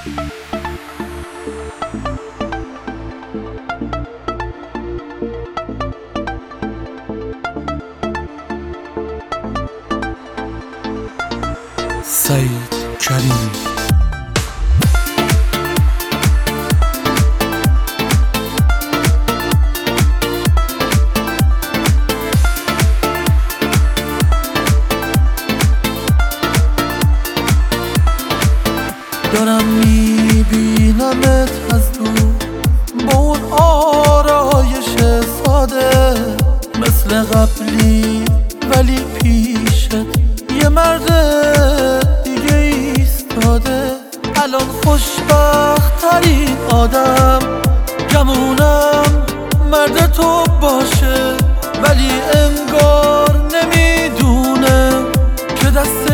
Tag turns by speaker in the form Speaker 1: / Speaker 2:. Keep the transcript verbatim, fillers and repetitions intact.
Speaker 1: سعید کریمی.
Speaker 2: دارم میبینمت از دور با اون آرایش ساده، مثل قبلی ولی پیشت یه مرد دیگه ایستاده. الان خوشبخت ترین آدم گمونم مرد تو باشه، ولی انگار نمیدونه که دست